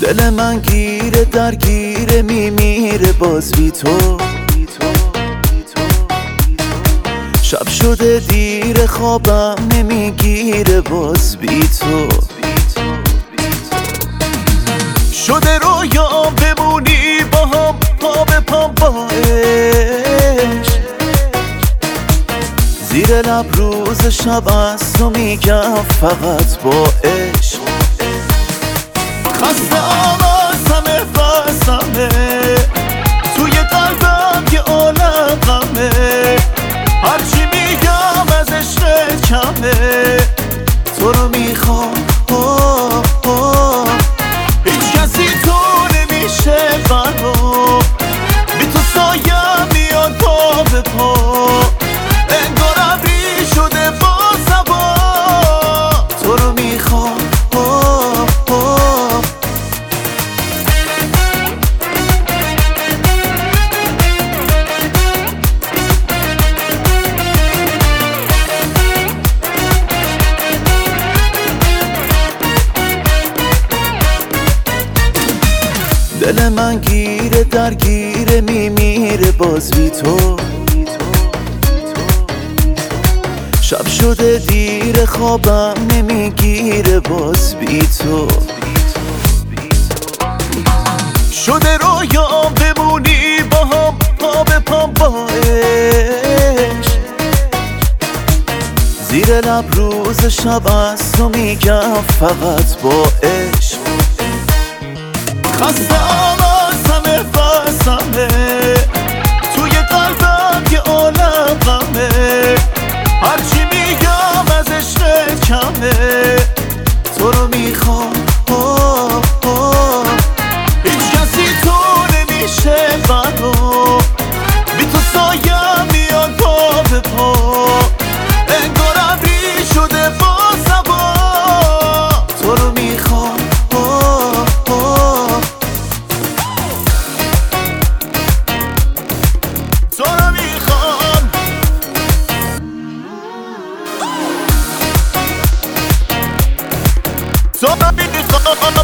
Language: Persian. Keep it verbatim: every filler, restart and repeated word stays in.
دل من گیره درگیره میمیره باز بی تو. شب شده دیر خوابم نمیگیره باز بی تو. شده رویا بمونی با هم پا به پا با عشق. زیر لب روز شب از تو میگم فقط با عشق. خسته آمازمه بسمه توی قلبم یه عالم غمه. هرچی میگم از عشق کمه تو رو میخوام. هیچ کسی تو نمیشه برا بی تو سایم میاد پا به پا. انگار ابری شده با سبا تو رو میخوام. دل من گیره درگیره میمیره باز بی تو. شب شده دیر خوابم نمیگیره باز بی تو. شده رویا بمونی با هم پا به پا با عشق. زیر لب روز شب از تو میگم فقط با عشق. خسته آمازمه بسمه توی قلبم یه عالم غمه. هرچی میگم از عشق کمه تو رو میخوام. هیچ کسی تو نمیشه برا بی تو سایم میاد پا به پا. انگار ابری شده با سبا تو رو میخوام. تو رو میخوام. تو رو میخوام.